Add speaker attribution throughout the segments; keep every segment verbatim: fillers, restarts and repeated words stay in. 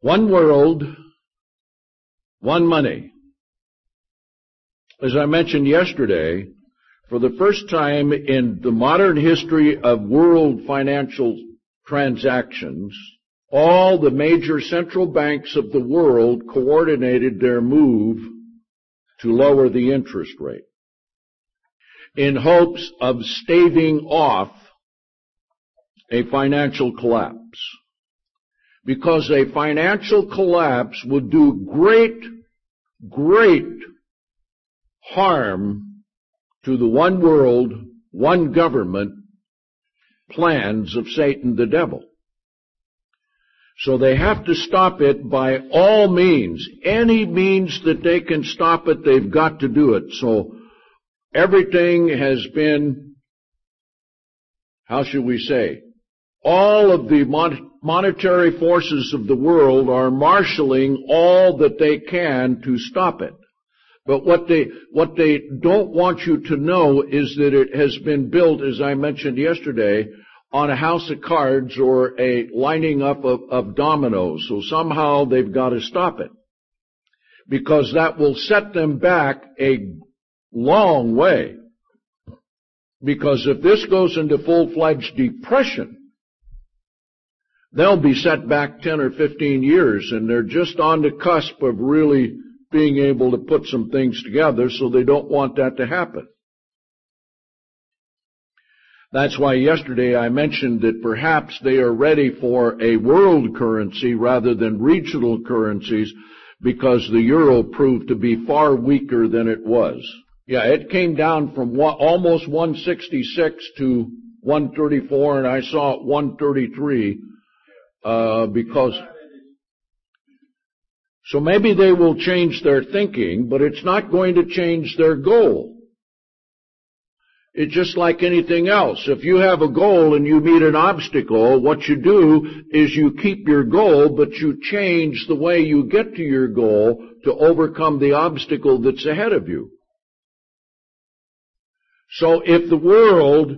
Speaker 1: One world, one money. As I mentioned yesterday, for the first time in the modern history of world financial transactions, all the major central banks of the world coordinated their move to lower the interest rate in hopes of staving off a financial collapse. Because a financial collapse would do great, great harm to the one world, one government plans of Satan the devil. So they have to stop it by all means. Any means that they can stop it, they've got to do it. So everything has been, how should we say, all of the mon- monetary forces of the world are marshaling all that they can to stop it. But what they, what they don't want you to know is that it has been built, as I mentioned yesterday, on a house of cards or a lining up of, of dominoes. So somehow they've got to stop it, because that will set them back a long way. Because if this goes into full-fledged depression, they'll be set back ten or fifteen years, and they're just on the cusp of really being able to put some things together, so they don't want that to happen. That's why yesterday I mentioned that perhaps they are ready for a world currency rather than regional currencies, because the euro proved to be far weaker than it was. Yeah, it came down from one, almost one sixty-six to one thirty-four, and I saw it one thirty-three, uh, because... So maybe they will change their thinking, but it's not going to change their goal. It's just like anything else. If you have a goal and you meet an obstacle, what you do is you keep your goal, but you change the way you get to your goal to overcome the obstacle that's ahead of you. So if the world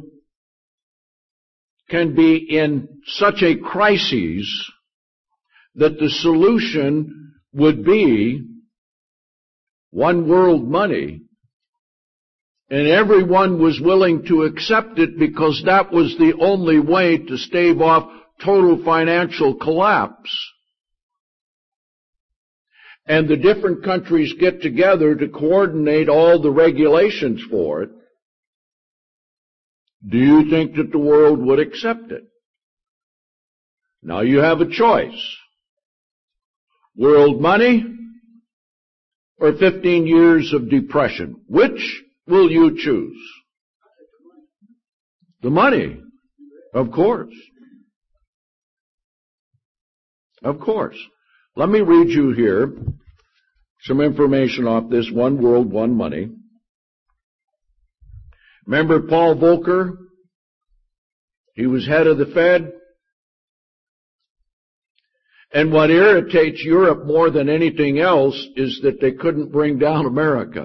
Speaker 1: can be in such a crisis that the solution would be one world money, and everyone was willing to accept it because that was the only way to stave off total financial collapse, and the different countries get together to coordinate all the regulations for it, do you think that the world would accept it? Now you have a choice. World money or fifteen years of depression? Which will you choose? The money, of course. Of course. Let me read you here some information off this One World, One Money. Remember Paul Volcker? He was head of the Fed. And what irritates Europe more than anything else is that they couldn't bring down America.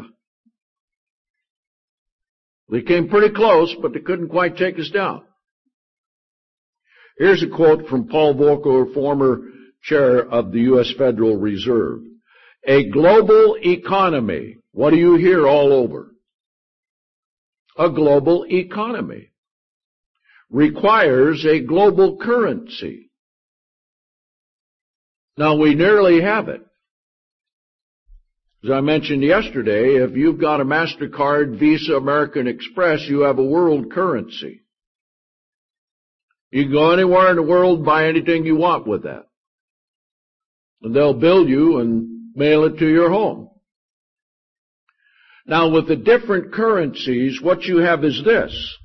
Speaker 1: They came pretty close, but they couldn't quite take us down. Here's a quote from Paul Volcker, former chair of the U S Federal Reserve. A global economy. What do you hear all over? A global economy requires a global currency. Now, we nearly have it. As I mentioned yesterday, if you've got a MasterCard, Visa, American Express, you have a world currency. You can go anywhere in the world, buy anything you want with that. And they'll bill you and mail it to your home. Now, with the different currencies, what you have is this.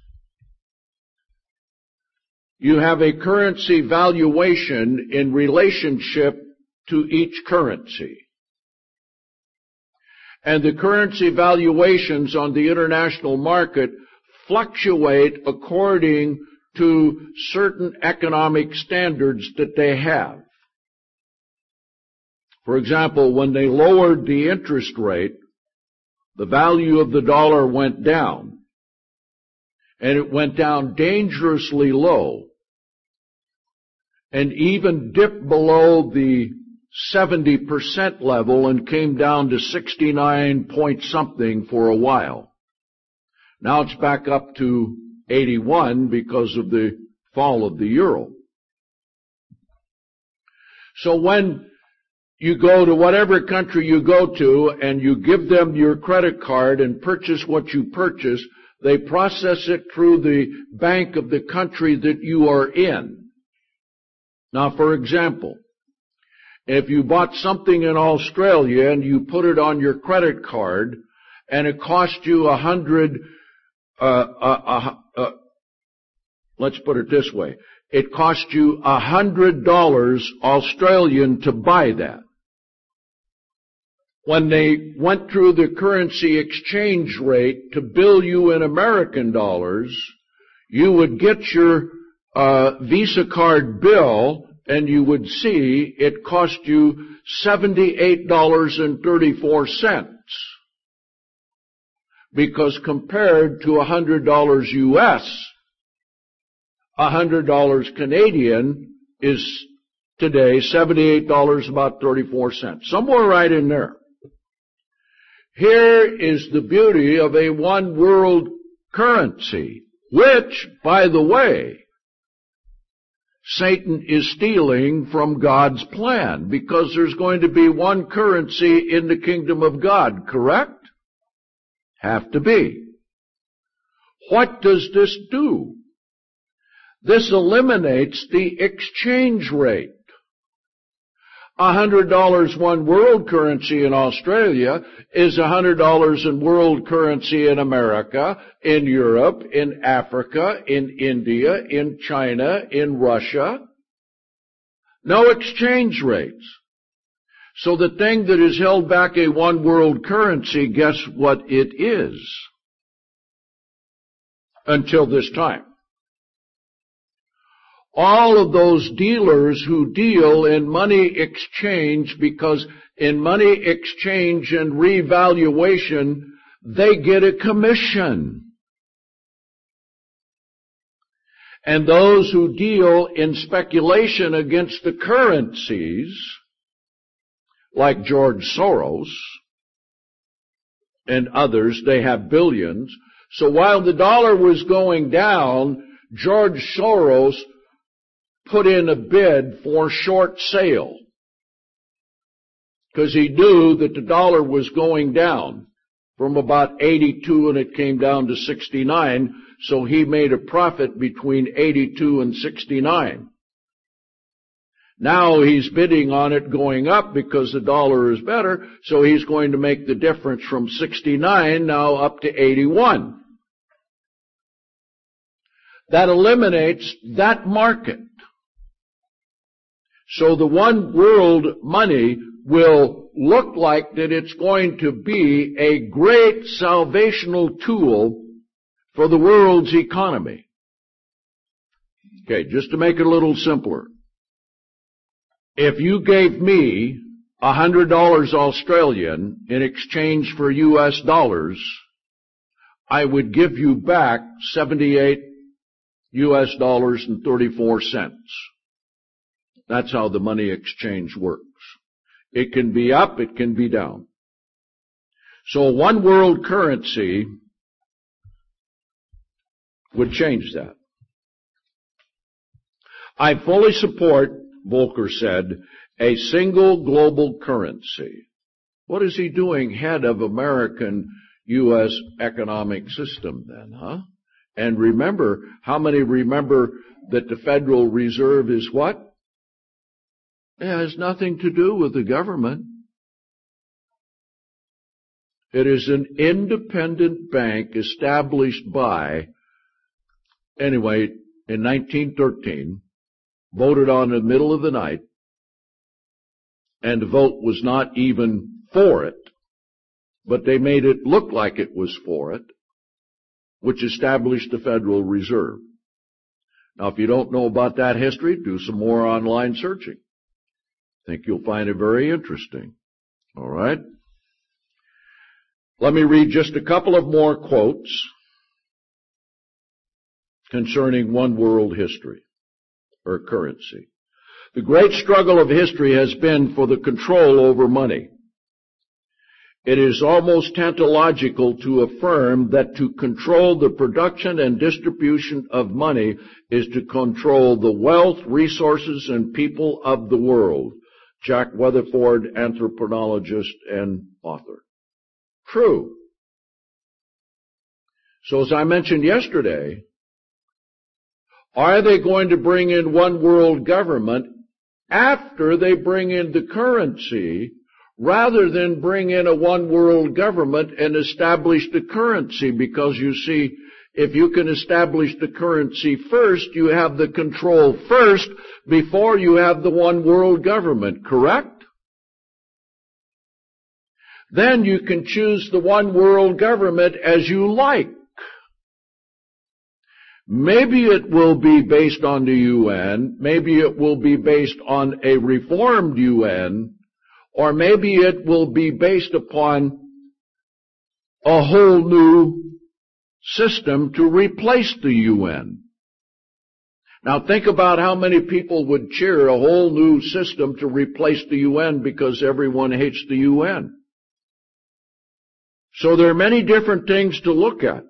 Speaker 1: You have a currency valuation in relationship to each currency. And the currency valuations on the international market fluctuate according to certain economic standards that they have. For example, when they lowered the interest rate, the value of the dollar went down. And it went down dangerously low, and even dipped below the seventy percent level and came down to sixty-nine point something for a while. Now it's back up to eighty-one because of the fall of the euro. So when you go to whatever country you go to and you give them your credit card and purchase what you purchase, they process it through the bank of the country that you are in. Now, for example, if you bought something in Australia and you put it on your credit card and it cost you a hundred, uh, uh, uh, uh, let's put it this way, it cost you a hundred dollars Australian to buy that. When they went through the currency exchange rate to bill you in American dollars, you would get your uh, Visa card bill and you would see it cost you seventy-eight dollars and thirty-four cents. Because compared to one hundred dollars U S, one hundred dollars Canadian is today seventy-eight dollars about thirty-four cents. Somewhere right in there. Here is the beauty of a one world currency, which, by the way, Satan is stealing from God's plan, because there's going to be one currency in the kingdom of God, correct? Have to be. What does this do? This eliminates the exchange rate. A hundred dollars one world currency in Australia is a hundred dollars in world currency in America, in Europe, in Africa, in India, in China, in Russia. No exchange rates. So the thing that has held back a one world currency, guess what it is? Until this time. All of those dealers who deal in money exchange, because in money exchange and revaluation, they get a commission. And those who deal in speculation against the currencies, like George Soros and others, they have billions. So while the dollar was going down, George Soros put in a bid for short sale because he knew that the dollar was going down from about eighty-two and it came down to sixty-nine, so he made a profit between eighty-two and sixty-nine. Now he's bidding on it going up because the dollar is better, so he's going to make the difference from sixty-nine now up to eighty-one. That eliminates that market. So the one world money will look like that it's going to be a great salvational tool for the world's economy. Okay, just to make it a little simpler. If you gave me a hundred dollars Australian in exchange for U S dollars, I would give you back seventy-eight U S dollars and thirty-four cents. That's how the money exchange works. It can be up, it can be down. So one world currency would change that. I fully support, Volcker said, a single global currency. What is he doing head of American U S economic system then, huh? And remember, how many remember that the Federal Reserve is what? It has nothing to do with the government. It is an independent bank established by, anyway, in nineteen thirteen, voted on in the middle of the night, and the vote was not even for it, but they made it look like it was for it, which established the Federal Reserve. Now, if you don't know about that history, do some more online searching. I think you'll find it very interesting. All right? Let me read just a couple of more quotes concerning one world history or currency. The great struggle of history has been for the control over money. It is almost tautological to affirm that to control the production and distribution of money is to control the wealth, resources, and people of the world. Jack Weatherford, anthropologist and author. True. So as I mentioned yesterday, are they going to bring in one world government after they bring in the currency, rather than bring in a one world government and establish the currency? Because you see, if you can establish the currency first, you have the control first before you have the one world government, correct? Then you can choose the one world government as you like. Maybe it will be based on the U N, maybe it will be based on a reformed U N, or maybe it will be based upon a whole new system to replace the U N. Now think about how many people would cheer a whole new system to replace the U N because everyone hates the U N. So there are many different things to look at.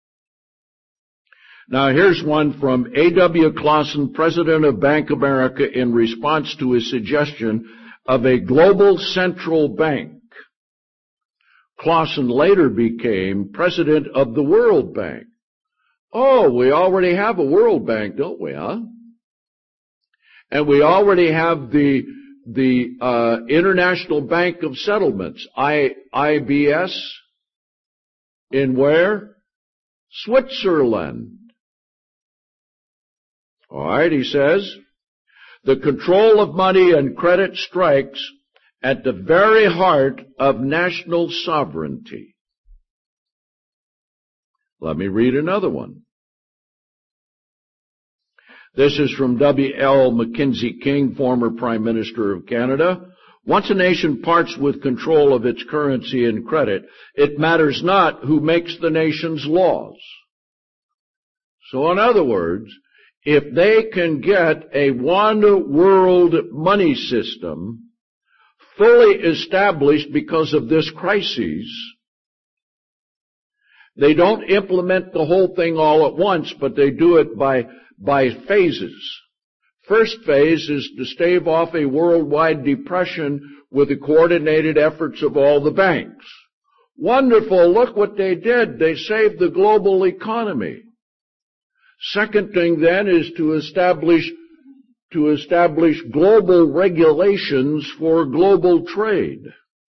Speaker 1: Now here's one from A W Clausen, president of Bank of America, in response to his suggestion of a global central bank. Clausen later became president of the World Bank. Oh, we already have a World Bank, don't we, huh? And we already have the the uh, International Bank of Settlements, I, IBS, in where? Switzerland. All right, he says, the control of money and credit strikes at the very heart of national sovereignty. Let me read another one. This is from W L Mackenzie King, former Prime Minister of Canada. Once a nation parts with control of its currency and credit, it matters not who makes the nation's laws. So in other words, if they can get a one world money system fully established because of this crisis, they don't implement the whole thing all at once, but they do it by, by phases. First phase is to stave off a worldwide depression with the coordinated efforts of all the banks. Wonderful, look what they did. They saved the global economy. Second thing then is to establish to establish global regulations for global trade.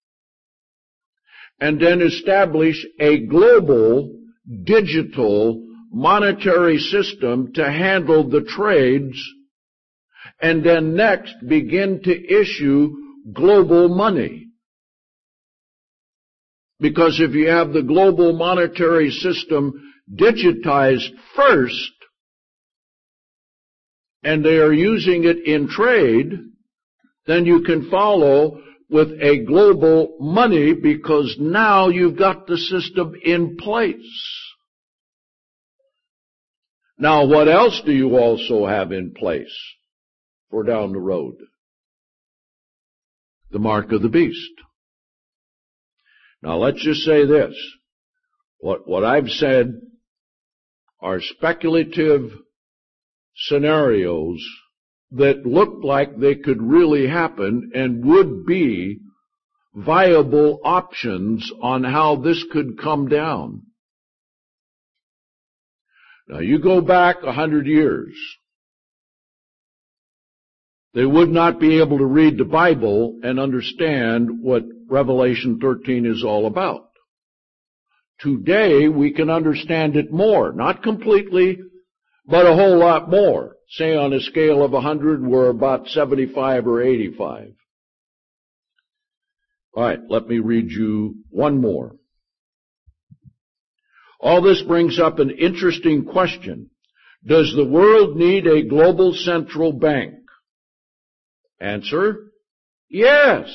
Speaker 1: And then establish a global digital monetary system to handle the trades. And then next begin to issue global money. Because if you have the global monetary system digitized first, and they are using it in trade, then you can follow with a global money because now you've got the system in place. Now, what else do you also have in place for down the road? The mark of the beast. Now, let's just say this. What, what I've said are speculative scenarios that look like they could really happen and would be viable options on how this could come down. Now you go back a hundred years, they would not be able to read the Bible and understand what Revelation thirteen is all about. Today we can understand it more, not completely, but a whole lot more. Say on a scale of one hundred, we're about seventy-five or eighty-five. All right, let me read you one more. All this brings up an interesting question. Does the world need a global central bank? Answer, yes.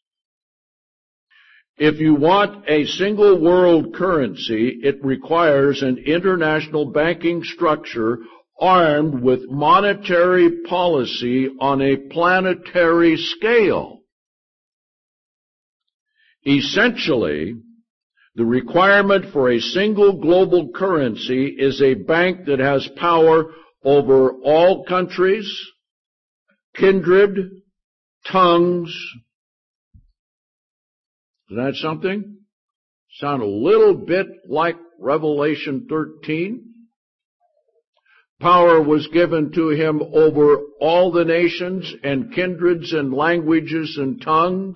Speaker 1: If you want a single world currency, it requires an international banking structure armed with monetary policy on a planetary scale. Essentially, the requirement for a single global currency is a bank that has power over all countries, kindred, tongues. Isn't that something? Sound a little bit like Revelation thirteen? Power was given to him over all the nations and kindreds and languages and tongues.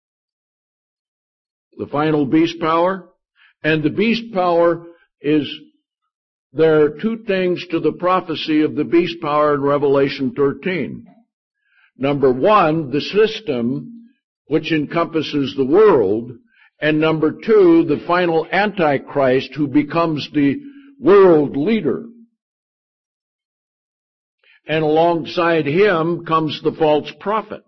Speaker 1: The final beast power. And the beast power is, there are two things to the prophecy of the beast power in Revelation thirteen. Number one, the system which encompasses the world, and number two, the final Antichrist who becomes the world leader. And alongside him comes the false prophet.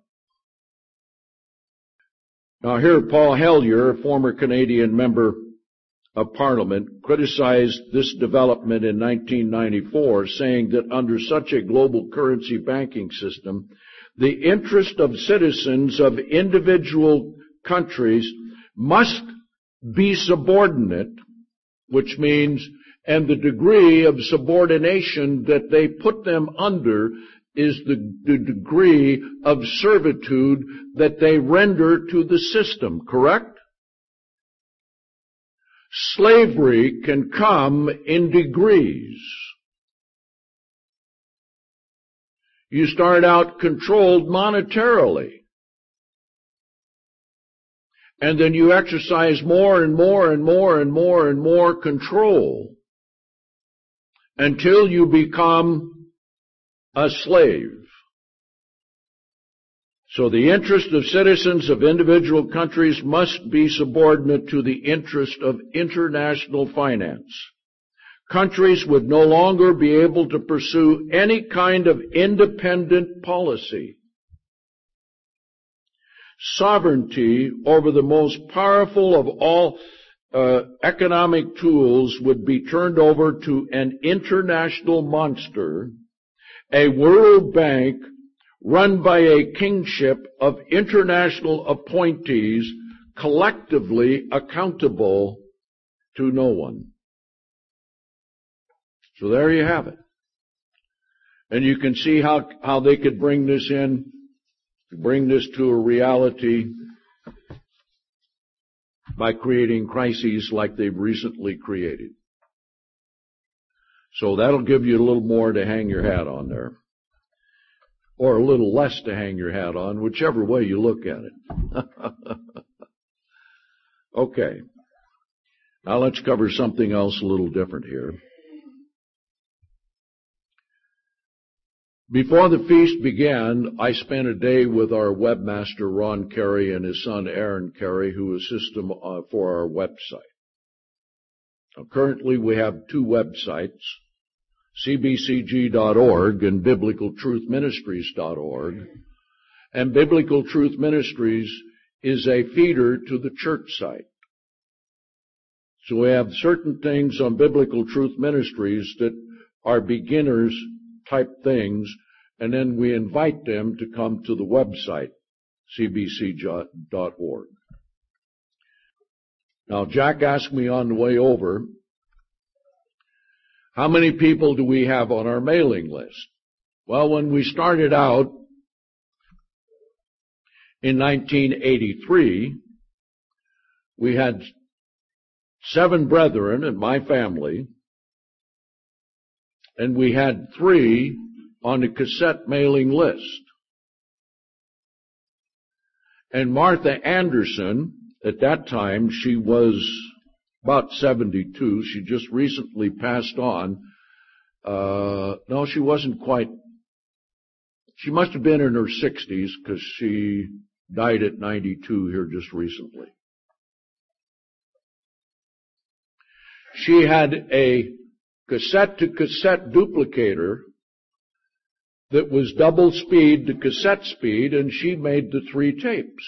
Speaker 1: Now here Paul Hellyer, a former Canadian member of Parliament, criticized this development in nineteen ninety-four, saying that under such a global currency banking system, the interest of citizens of individual countries must be subordinate, which means, and the degree of subordination that they put them under is the, the degree of servitude that they render to the system, correct? Slavery can come in degrees. You start out controlled monetarily. And then you exercise more and more and more and more and more control until you become a slave. So the interest of citizens of individual countries must be subordinate to the interest of international finance. Countries would no longer be able to pursue any kind of independent policy. Sovereignty over the most powerful of all uh, economic tools would be turned over to an international monster, a world bank run by a kingship of international appointees, collectively accountable to no one. So there you have it. And you can see how, how they could bring this in, bring this to a reality by creating crises like they've recently created. So that'll give you a little more to hang your hat on there. Or a little less to hang your hat on, whichever way you look at it. Okay. Now let's cover something else a little different here. Before the feast began, I spent a day with our webmaster, Ron Carey, and his son, Aaron Carey, who assist him uh, for our website. Now, currently, we have two websites, C B C G dot org and Biblical Truth Ministries dot org. And Biblical Truth Ministries is a feeder to the church site. So we have certain things on Biblical Truth Ministries that are beginners type things, and then we invite them to come to the website, C B C dot org. Now, Jack asked me on the way over, how many people do we have on our mailing list? Well, when we started out in nineteen eighty-three, we had seven brethren in my family, and we had three on the cassette mailing list. And Martha Anderson, at that time, she was about seventy-two. She just recently passed on. Uh, no, she wasn't quite. She must have been in her sixties because she died at ninety-two here just recently. She had a cassette-to-cassette duplicator that was double speed to cassette speed, and she made the three tapes.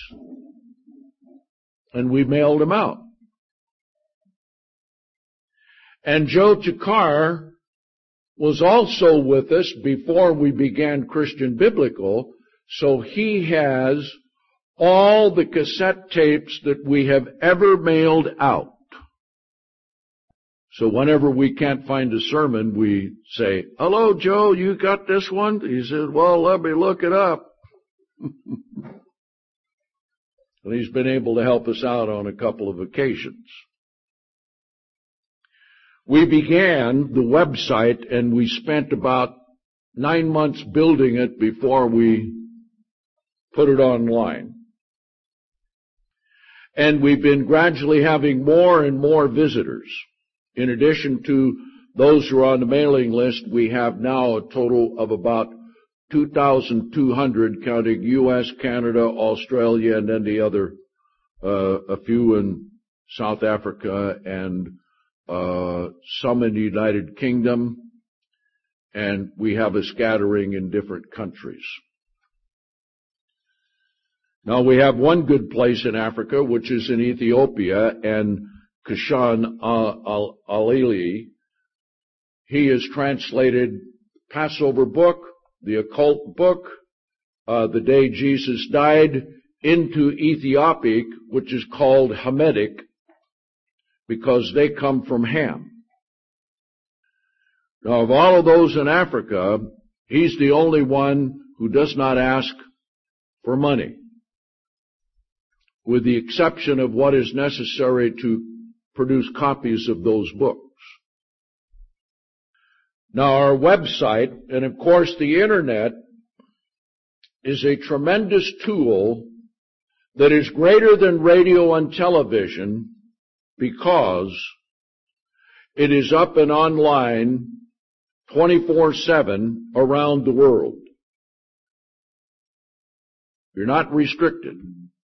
Speaker 1: And we mailed them out. And Joe Takar was also with us before we began Christian Biblical, so he has all the cassette tapes that we have ever mailed out. So whenever we can't find a sermon, we say, "Hello, Joe, you got this one?" He says, "Well, let me look it up." And he's been able to help us out on a couple of occasions. We began the website, and we spent about nine months building it before we put it online. And we've been gradually having more and more visitors. In addition to those who are on the mailing list, we have now a total of about two thousand two hundred, counting U S, Canada, Australia, and then the other, uh, a few in South Africa, and uh, some in the United Kingdom, and we have a scattering in different countries. Now, we have one good place in Africa, which is in Ethiopia, and Kashan Alili. He has translated Passover book, the occult book, uh, The Day Jesus Died, into Ethiopic, which is called Hamitic, because they come from Ham. Now, of all of those in Africa, he's the only one who does not ask for money, with the exception of what is necessary to produce copies of those books. Now, our website, and of course the Internet, is a tremendous tool that is greater than radio and television because it is up and online twenty-four seven around the world. You're not restricted.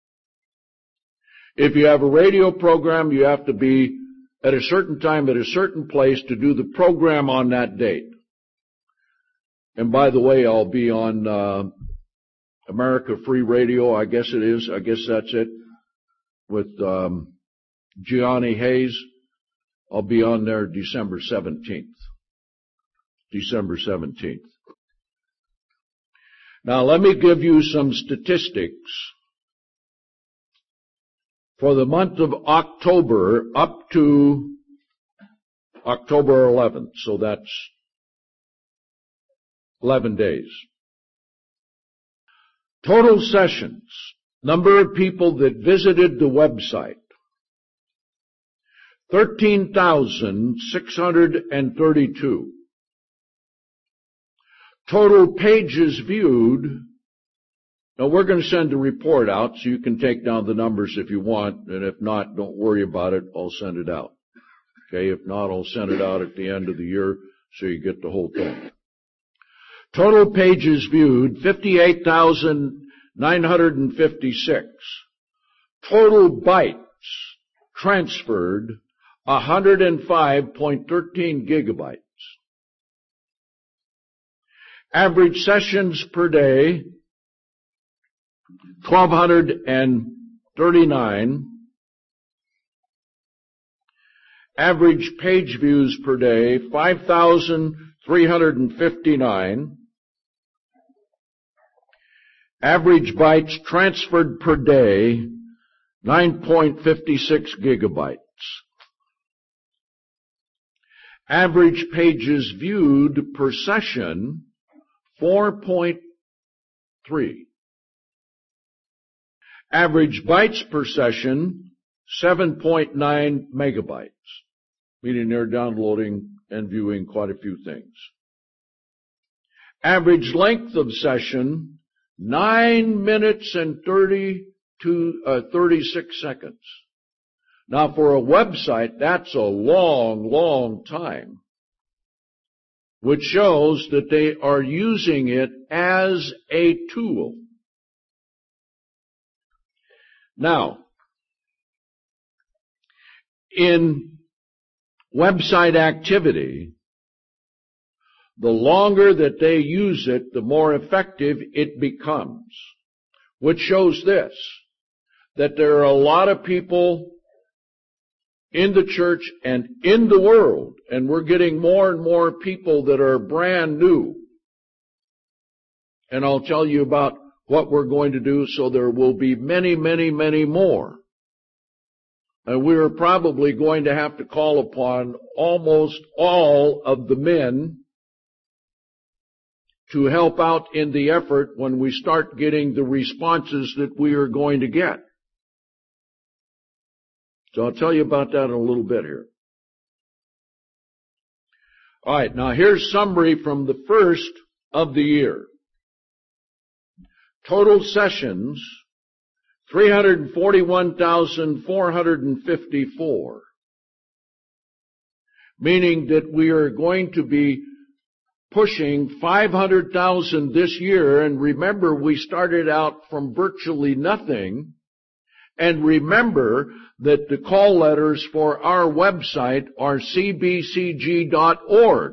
Speaker 1: If you have a radio program, you have to be at a certain time at a certain place to do the program on that date. And by the way, I'll be on uh, America Free Radio, I guess it is, I guess that's it, with um, Gianni Hayes. I'll be on there December seventeenth. December seventeenth. Now let me give you some statistics for the month of October up to October eleventh, so that's eleven days. Total sessions, number of people that visited the website, thirteen thousand six hundred thirty-two. Total pages viewed. Now, we're going to send a report out, so you can take down the numbers if you want, and if not, don't worry about it. I'll send it out. Okay, if not, I'll send it out at the end of the year so you get the whole thing. Total pages viewed, fifty-eight thousand nine hundred fifty-six. Total bytes transferred, one hundred five point one three gigabytes. Average sessions per day, twelve thirty-nine. Average page views per day, five thousand three hundred fifty-nine. Average bytes transferred per day, nine point five six gigabytes. Average pages viewed per session, four point three. Average bytes per session, seven point nine megabytes, meaning they're downloading and viewing quite a few things. Average length of session, nine minutes and thirty-two, uh, thirty-six seconds. Now, for a website, that's a long, long time, which shows that they are using it as a tool. Now, in website activity, the longer that they use it, the more effective it becomes, which shows this, that there are a lot of people in the church and in the world, and we're getting more and more people that are brand new. And I'll tell you about what we're going to do, so there will be many, many, many more. And we're probably going to have to call upon almost all of the men to help out in the effort when we start getting the responses that we are going to get. So I'll tell you about that in a little bit here. All right, now here's summary from the first of the year. Total sessions, three hundred forty-one thousand four hundred fifty-four. Meaning that we are going to be pushing five hundred thousand this year. And remember, we started out from virtually nothing. And remember that the call letters for our website are c b c g dot org.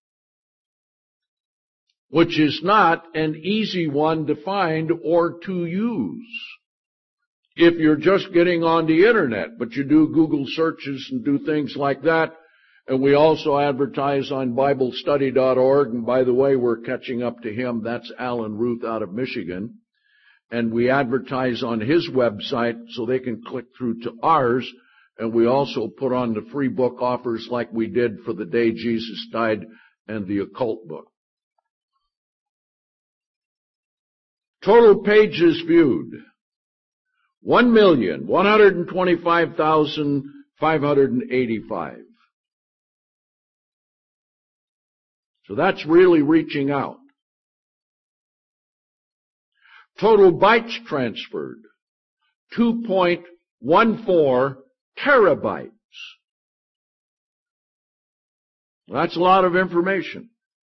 Speaker 1: Which is not an easy one to find or to use if you're just getting on the internet, but you do Google searches and do things like that. And we also advertise on bible study dot org, and by the way, we're catching up to him. That's Alan Ruth out of Michigan. And we advertise on his website so they can click through to ours, and we also put on the free book offers like we did for The Day Jesus Died and the Occult book. Total pages viewed, one million one hundred twenty-five thousand five hundred eighty-five. So that's really reaching out. Total bytes transferred, two point one four terabytes. That's a lot of information.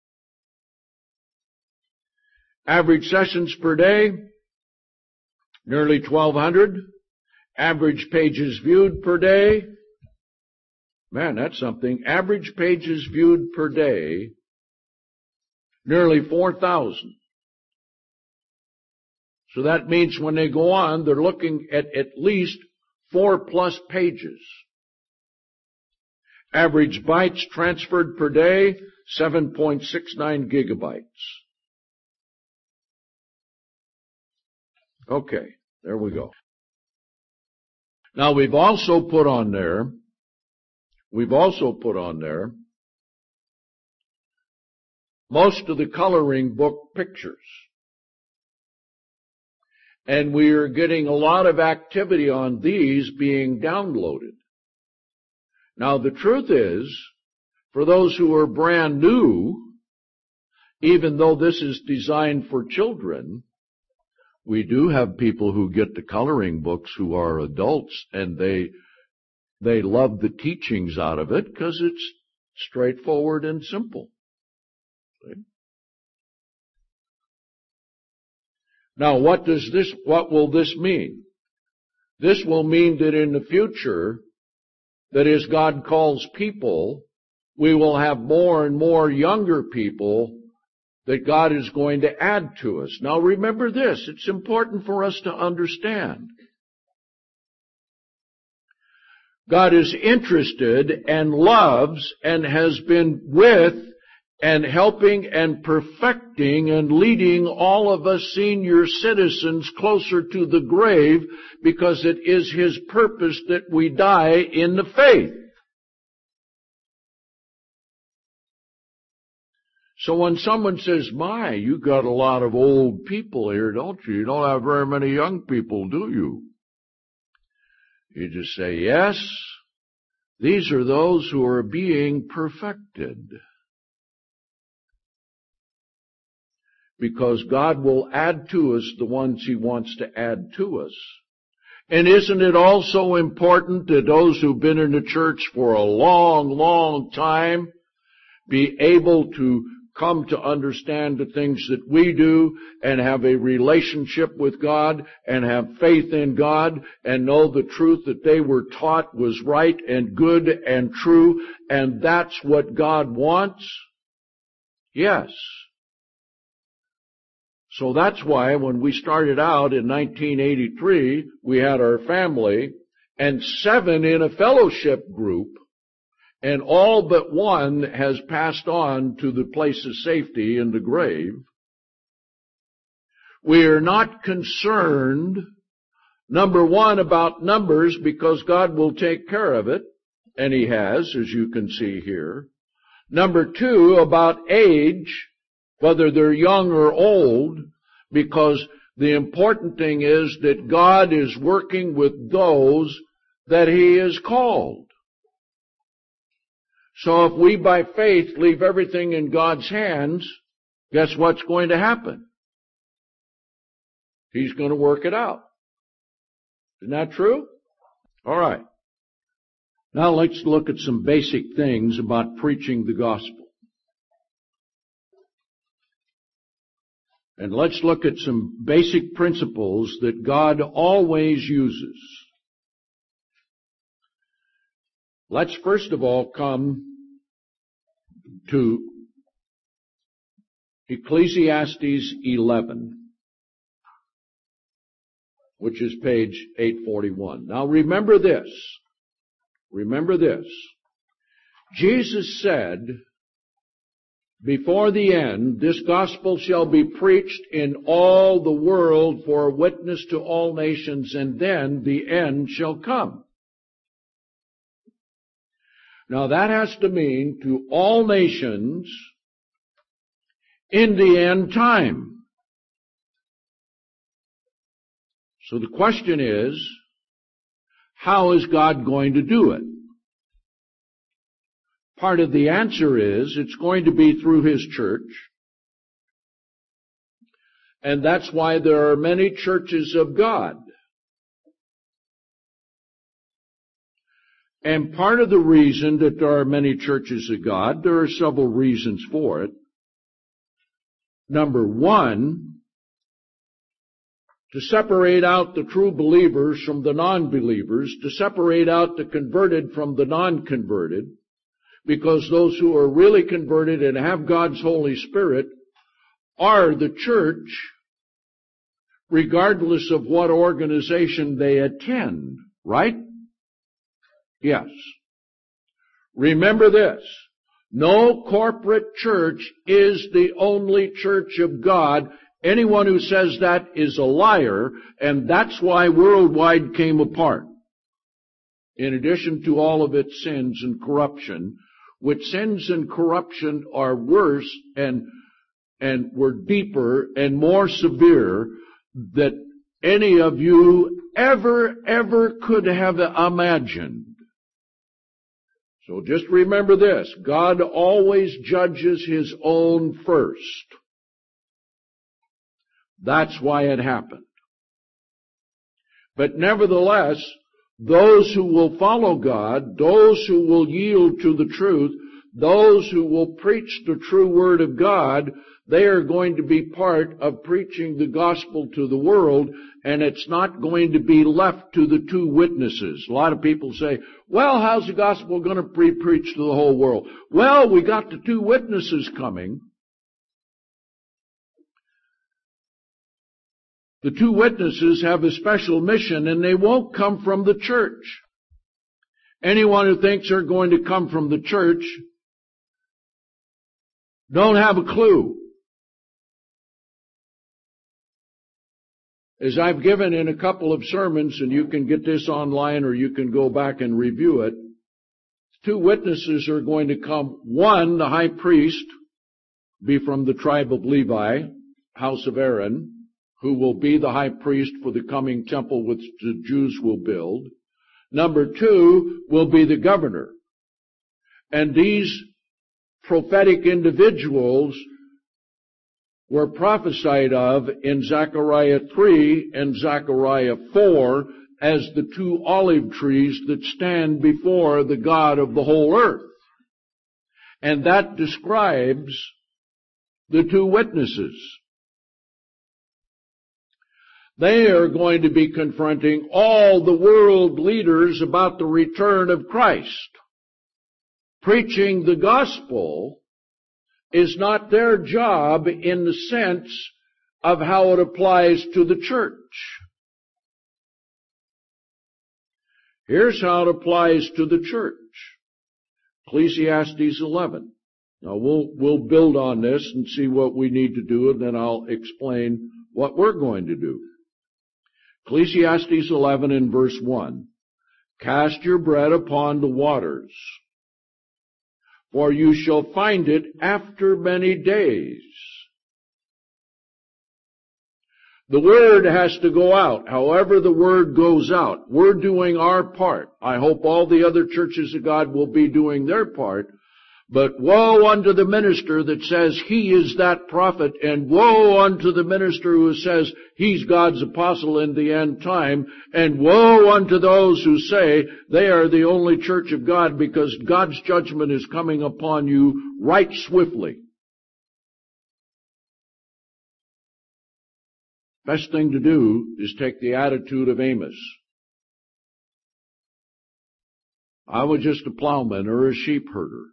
Speaker 1: Average sessions per day, nearly twelve hundred. Average pages viewed per day. Man, that's something. Average pages viewed per day, nearly four thousand. So that means when they go on, they're looking at at least four plus pages. Average bytes transferred per day, seven point six nine gigabytes. Okay, there we go. Now we've also put on there, we've also put on there most of the coloring book pictures. And we are getting a lot of activity on these being downloaded. Now the truth is, for those who are brand new, even though this is designed for children, we do have people who get the coloring books who are adults, and they they love the teachings out of it because it's straightforward and simple. See? Now, what does this, what will this mean? This will mean that in the future, that as God calls people, we will have more and more younger people that God is going to add to us. Now remember this, it's important for us to understand. God is interested and loves and has been with and helping and perfecting and leading all of us senior citizens closer to the grave, because it is His purpose that we die in the faith. So when someone says, my, you got a lot of old people here, don't you? You don't have very many young people, do you? You just say, yes, these are those who are being perfected. Because God will add to us the ones He wants to add to us. And isn't it also important that those who've been in the church for a long, long time be able to come to understand the things that we do and have a relationship with God and have faith in God and know the truth that they were taught was right and good and true, and that's what God wants? Yes. So that's why when we started out in nineteen eighty-three, we had our family, and seven in a fellowship group, and all but one has passed on to the place of safety in the grave, we are not concerned, number one, about numbers, because God will take care of it, and He has, as you can see here. Number two, about age, whether they're young or old, because the important thing is that God is working with those that He has called. So if we by faith leave everything in God's hands, guess what's going to happen? He's going to work it out. Isn't that true? All right. Now let's look at some basic things about preaching the gospel. And let's look at some basic principles that God always uses. Let's first of all come to Ecclesiastes eleven, which is page eight forty-one. Now remember this. Remember this. Jesus said, before the end, this gospel shall be preached in all the world for a witness to all nations, and then the end shall come. Now that has to mean to all nations in the end time. So the question is, how is God going to do it? Part of the answer is it's going to be through His church. And that's why there are many churches of God. And part of the reason that there are many churches of God, there are several reasons for it. Number one, to separate out the true believers from the non-believers, to separate out the converted from the non-converted, because those who are really converted and have God's Holy Spirit are the church, regardless of what organization they attend, right? Yes. Remember this. No corporate church is the only church of God. Anyone who says that is a liar, and that's why Worldwide came apart. In addition to all of its sins and corruption, which sins and corruption are worse and and were deeper and more severe than any of you ever, ever could have imagined. So just remember this, God always judges His own first. That's why it happened. But nevertheless, those who will follow God, those who will yield to the truth, those who will preach the true Word of God, they are going to be part of preaching the gospel to the world, and it's not going to be left to the two witnesses. A lot of people say, well, how's the gospel going to be preached to the whole world? Well, we got the two witnesses coming. The two witnesses have a special mission, and they won't come from the church. Anyone who thinks they're going to come from the church don't have a clue. As I've given in a couple of sermons, and you can get this online or you can go back and review it, two witnesses are going to come. One, the high priest, be from the tribe of Levi, house of Aaron, who will be the high priest for the coming temple which the Jews will build. Number two will be the governor. And these prophetic individuals were prophesied of in Zechariah three and Zechariah four as the two olive trees that stand before the God of the whole earth. And that describes the two witnesses. They are going to be confronting all the world leaders about the return of Christ. Preaching the gospel is not their job in the sense of how it applies to the church. Here's how it applies to the church. Ecclesiastes eleven. Now we'll, we'll build on this and see what we need to do, and then I'll explain what we're going to do. Ecclesiastes eleven in verse one. Cast your bread upon the waters, for you shall find it after many days. The word has to go out. However the word goes out, we're doing our part. I hope all the other churches of God will be doing their part. But woe unto the minister that says he is that prophet, and woe unto the minister who says he's God's apostle in the end time, and woe unto those who say they are the only church of God, because God's judgment is coming upon you right swiftly. Best thing to do is take the attitude of Amos. I was just a plowman or a sheep herder.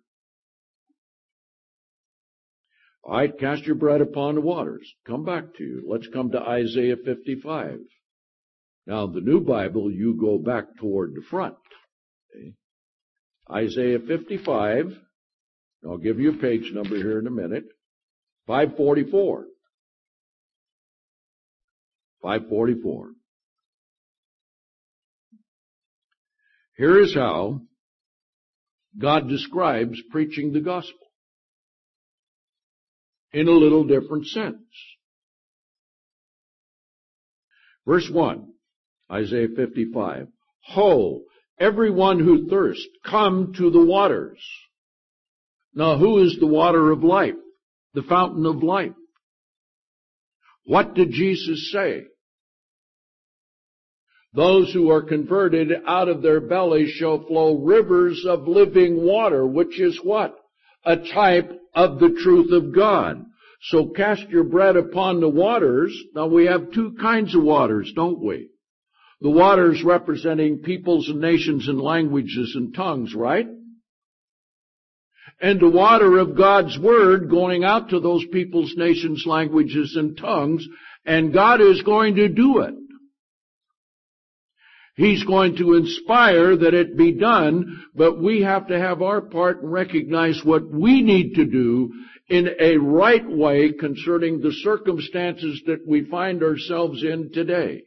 Speaker 1: All right, cast your bread upon the waters. Come back to you. Let's come to Isaiah fifty-five. Now, the New Bible, you go back toward the front. Okay. Isaiah fifty-five. I'll give you a page number here in a minute. five forty-four. five forty-four. Here is how God describes preaching the gospel in a little different sense. Verse one, Isaiah fifty-five. Ho, everyone who thirsts, come to the waters. Now, who is the water of life? The fountain of life. What did Jesus say? Those who are converted, out of their bellies shall flow rivers of living water, which is what? A type of the truth of God. So cast your bread upon the waters. Now we have two kinds of waters, don't we? The waters representing peoples and nations and languages and tongues, right? And the water of God's Word going out to those peoples, nations, languages, and tongues, and God is going to do it. He's going to inspire that it be done, but we have to have our part and recognize what we need to do in a right way concerning the circumstances that we find ourselves in today.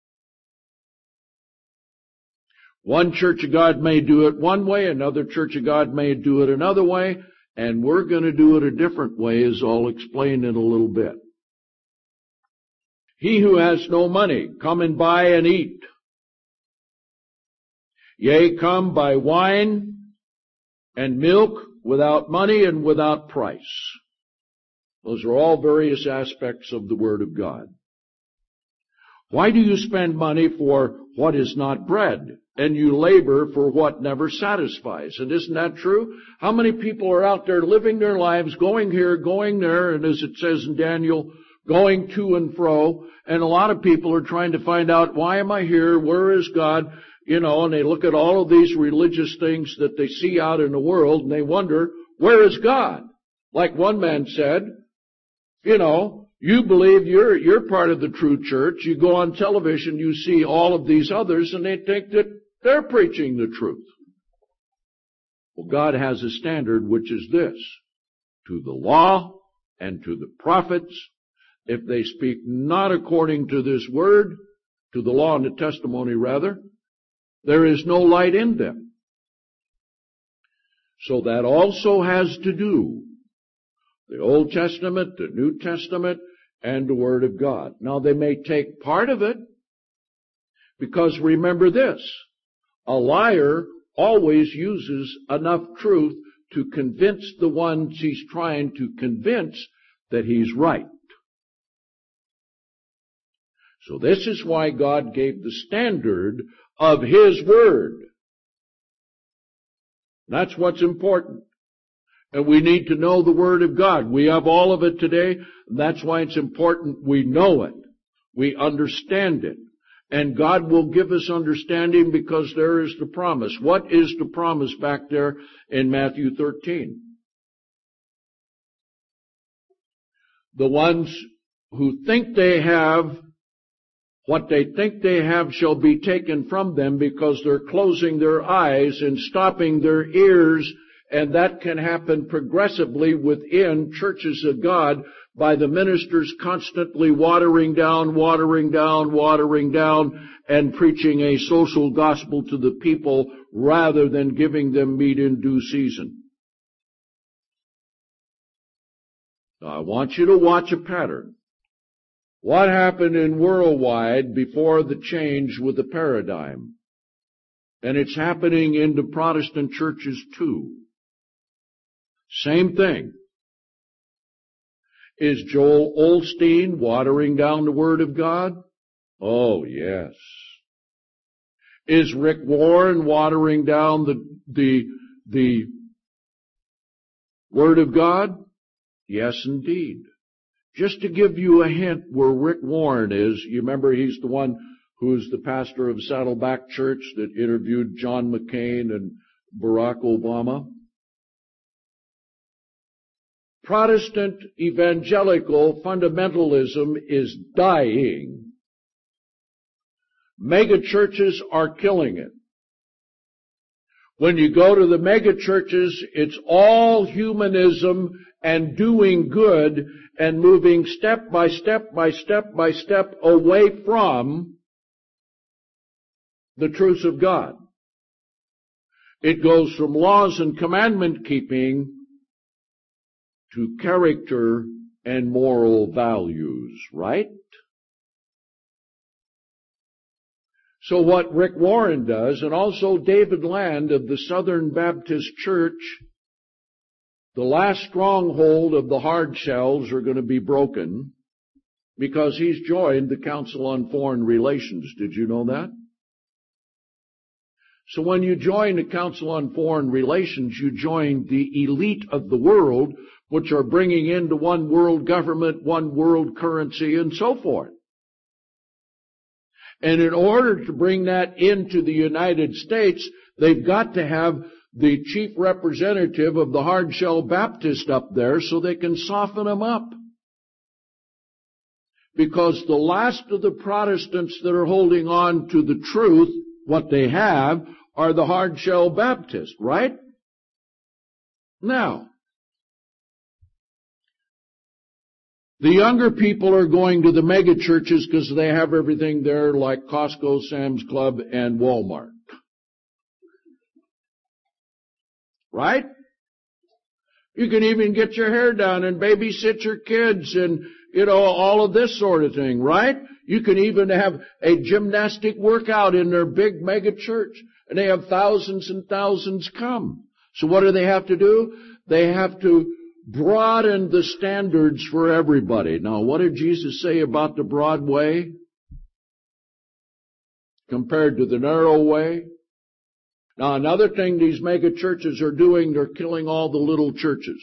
Speaker 1: One Church of God may do it one way, another Church of God may do it another way, and we're going to do it a different way, as I'll explain in a little bit. He who has no money, come and buy and eat. Yea, come buy wine and milk without money and without price. Those are all various aspects of the Word of God. Why do you spend money for what is not bread, and you labor for what never satisfies? And isn't that true? How many people are out there living their lives, going here, going there, and as it says in Daniel, going to and fro, and a lot of people are trying to find out, why am I here? Where is God? You know, and they look at all of these religious things that they see out in the world, and they wonder, where is God? Like one man said, you know, you believe you're, you're part of the true church. You go on television, you see all of these others, and they think that they're preaching the truth. Well, God has a standard, which is this: to the law and to the prophets, if they speak not according to this word, to the law and the testimony rather, there is no light in them. So that also has to do the Old Testament, the New Testament, and the Word of God. Now they may take part of it, because remember this: a liar always uses enough truth to convince the ones he's trying to convince that he's right. So this is why God gave the standard of His Word. That's what's important. And we need to know the Word of God. We have all of it today. That's why it's important we know it. We understand it. And God will give us understanding, because there is the promise. What is the promise back there in Matthew thirteen? The ones who think they have What they think they have shall be taken from them, because they're closing their eyes and stopping their ears, and that can happen progressively within churches of God by the ministers constantly watering down, watering down, watering down, and preaching a social gospel to the people rather than giving them meat in due season. Now, I want you to watch a pattern. What happened in worldwide before the change with the paradigm? And it's happening in the Protestant churches too. Same thing. Is Joel Osteen watering down the Word of God? Oh, yes. Is Rick Warren watering down the, the, the Word of God? Yes, indeed. Just to give you a hint where Rick Warren is, you remember he's the one who's the pastor of Saddleback Church that interviewed John McCain and Barack Obama? Protestant evangelical fundamentalism is dying. Mega churches are killing it. When you go to the mega churches, it's all humanism and doing good and moving step by step by step by step away from the truths of God. It goes from laws and commandment keeping to character and moral values, right? So what Rick Warren does, and also David Land of the Southern Baptist Church, the last stronghold of the hard shells are going to be broken because he's joined the Council on Foreign Relations. Did you know that? So when you join the Council on Foreign Relations, you join the elite of the world, which are bringing into one world government, one world currency, and so forth. And in order to bring that into the United States, they've got to have the chief representative of the hard shell Baptist up there so they can soften them up. Because the last of the Protestants that are holding on to the truth, what they have, are the hard shell Baptists, right? Now, the younger people are going to the mega churches because they have everything there like Costco, Sam's Club, and Walmart. Right? You can even get your hair done and babysit your kids and, you know, all of this sort of thing, right? You can even have a gymnastic workout in their big mega church, and they have thousands and thousands come. So what do they have to do? They have to broaden the standards for everybody. Now, what did Jesus say about the broad way compared to the narrow way? Now, another thing these mega churches are doing, they're killing all the little churches.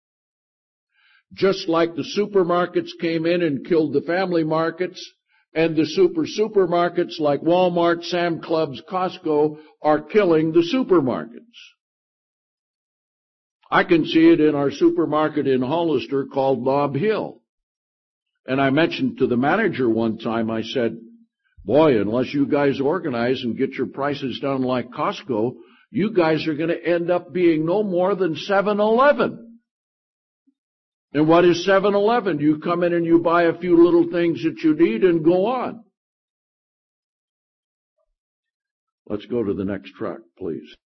Speaker 1: Just like the supermarkets came in and killed the family markets, and the super supermarkets like Walmart, Sam's Clubs, Costco are killing the supermarkets. I can see it in our supermarket in Hollister called Nob Hill. And I mentioned to the manager one time, I said, boy, unless you guys organize and get your prices down like Costco, you guys are going to end up being no more than seven eleven. And what is seven eleven? You come in and you buy a few little things that you need and go on. Let's go to the next track, please.